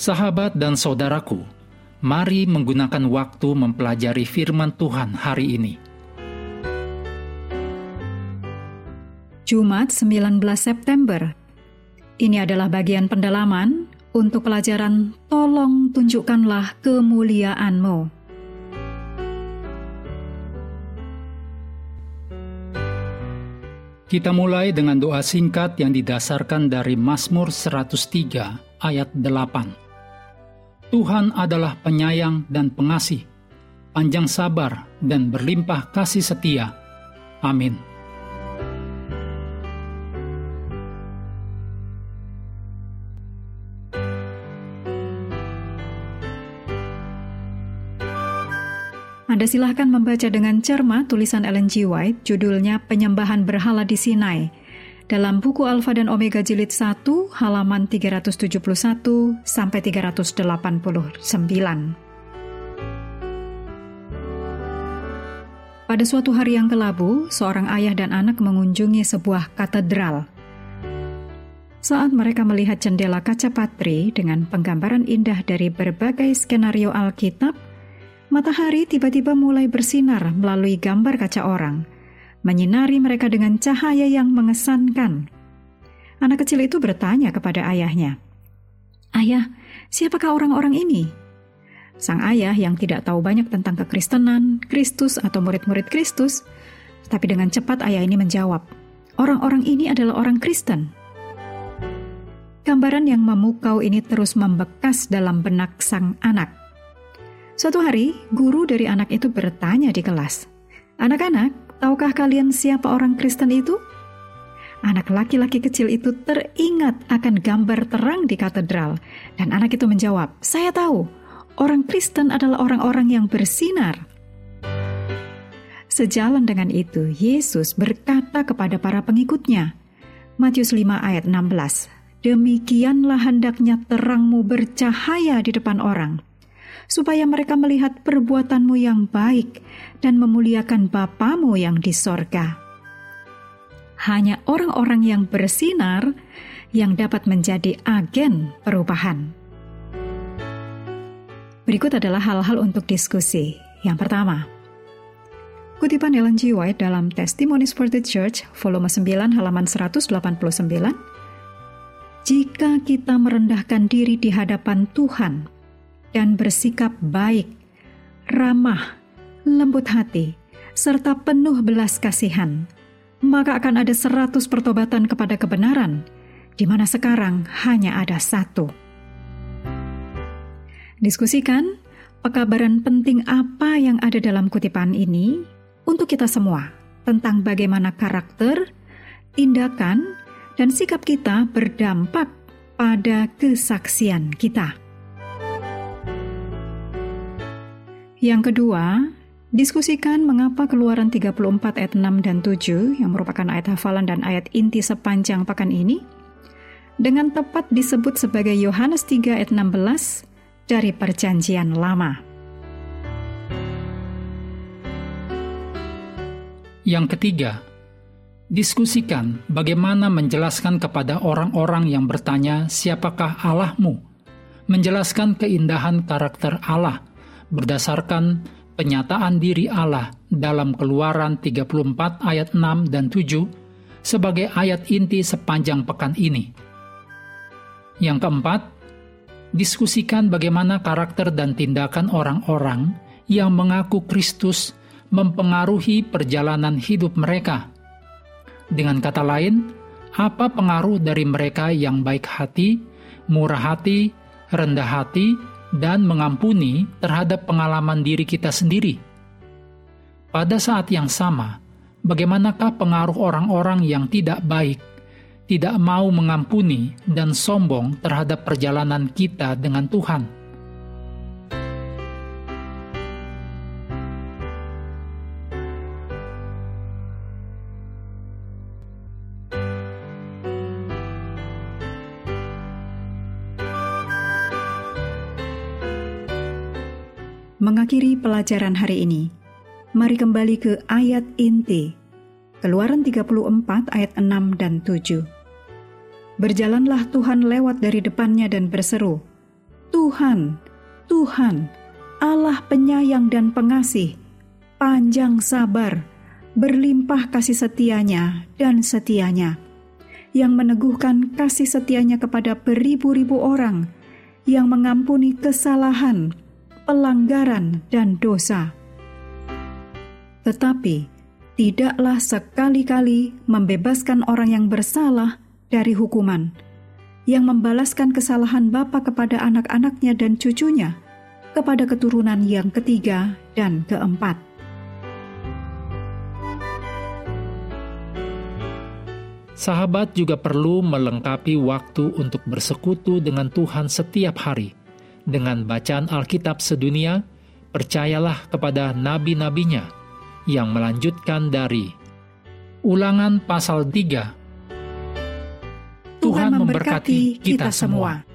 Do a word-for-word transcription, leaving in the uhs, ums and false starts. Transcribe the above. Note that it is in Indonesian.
Sahabat dan saudaraku, mari menggunakan waktu mempelajari firman Tuhan hari ini. Jumat sembilan belas September. Ini adalah bagian pendalaman untuk pelajaran Tolong Tunjukkanlah Kemuliaan-Mu. Kita mulai dengan doa singkat yang didasarkan dari Mazmur seratus tiga ayat delapan. Tuhan adalah penyayang dan pengasih, panjang sabar dan berlimpah kasih setia. Amin. Anda silahkan membaca dengan cermat tulisan Ellen G. White, judulnya Penyembahan Berhala di Sinai, dalam buku Alfa dan Omega Jilid satu, halaman tiga ratus tujuh puluh satu sampai tiga ratus delapan puluh sembilan. Pada suatu hari yang kelabu, seorang ayah dan anak mengunjungi sebuah katedral. Saat mereka melihat jendela kaca patri dengan penggambaran indah dari berbagai skenario Alkitab, matahari tiba-tiba mulai bersinar melalui gambar kaca orang, menyinari mereka dengan cahaya yang mengesankan. Anak kecil itu bertanya kepada ayahnya, "Ayah, siapakah orang-orang ini?" Sang ayah yang tidak tahu banyak tentang kekristenan, Kristus atau murid-murid Kristus, tapi dengan cepat ayah ini menjawab, "Orang-orang ini adalah orang Kristen." Gambaran yang memukau ini terus membekas dalam benak sang anak. Suatu hari, guru dari anak itu bertanya di kelas, "Anak-anak, tahukah kalian siapa orang Kristen itu?" Anak laki-laki kecil itu teringat akan gambar terang di katedral, dan anak itu menjawab, "Saya tahu, orang Kristen adalah orang-orang yang bersinar." Sejalan dengan itu, Yesus berkata kepada para pengikutnya, Matius lima ayat enam belas, "Demikianlah hendaknya terangmu bercahaya di depan orang, supaya mereka melihat perbuatanmu yang baik dan memuliakan Bapamu yang di sorga." Hanya orang-orang yang bersinar yang dapat menjadi agen perubahan. Berikut adalah hal-hal untuk diskusi. Yang pertama, kutipan Ellen G. White dalam Testimonies for the Church, volume sembilan, halaman seratus delapan puluh sembilan. Jika kita merendahkan diri di hadapan Tuhan dan bersikap baik, ramah, lembut hati, serta penuh belas kasihan, maka akan ada seratus pertobatan kepada kebenaran, di mana sekarang hanya ada satu. Diskusikan pekabaran penting apa yang ada dalam kutipan ini untuk kita semua, tentang bagaimana karakter, tindakan, dan sikap kita berdampak pada kesaksian kita. Yang kedua, diskusikan mengapa Keluaran tiga puluh empat ayat enam dan tujuh yang merupakan ayat hafalan dan ayat inti sepanjang pekan ini dengan tepat disebut sebagai Yohanes tiga ayat enam belas dari Perjanjian Lama. Yang ketiga, diskusikan bagaimana menjelaskan kepada orang-orang yang bertanya siapakah Allahmu, menjelaskan keindahan karakter Allah berdasarkan penyataan diri Allah dalam Keluaran tiga puluh empat ayat enam dan tujuh sebagai ayat inti sepanjang pekan ini. Yang keempat, diskusikan bagaimana karakter dan tindakan orang-orang yang mengaku Kristus mempengaruhi perjalanan hidup mereka. Dengan kata lain, apa pengaruh dari mereka yang baik hati, murah hati, rendah hati, dan mengampuni terhadap pengalaman diri kita sendiri? Pada saat yang sama, bagaimanakah pengaruh orang-orang yang tidak baik, tidak mau mengampuni, dan sombong terhadap perjalanan kita dengan Tuhan? Mengakhiri pelajaran hari ini, mari kembali ke ayat inti, Keluaran tiga puluh empat ayat enam dan tujuh. Berjalanlah Tuhan lewat dari depannya dan berseru, Tuhan, Tuhan, Allah penyayang dan pengasih, panjang sabar, berlimpah kasih setianya dan setianya, yang meneguhkan kasih setianya kepada beribu-ribu orang, yang mengampuni kesalahan, pelanggaran, dan dosa. Tetapi tidaklah sekali-kali membebaskan orang yang bersalah dari hukuman, yang membalaskan kesalahan bapa kepada anak-anaknya dan cucunya, kepada keturunan yang ketiga dan keempat. Sahabat juga perlu melengkapi waktu untuk bersekutu dengan Tuhan setiap hari. Dengan bacaan Alkitab sedunia, percayalah kepada nabi-nabinya yang melanjutkan dari Ulangan pasal tiga. Tuhan memberkati kita semua.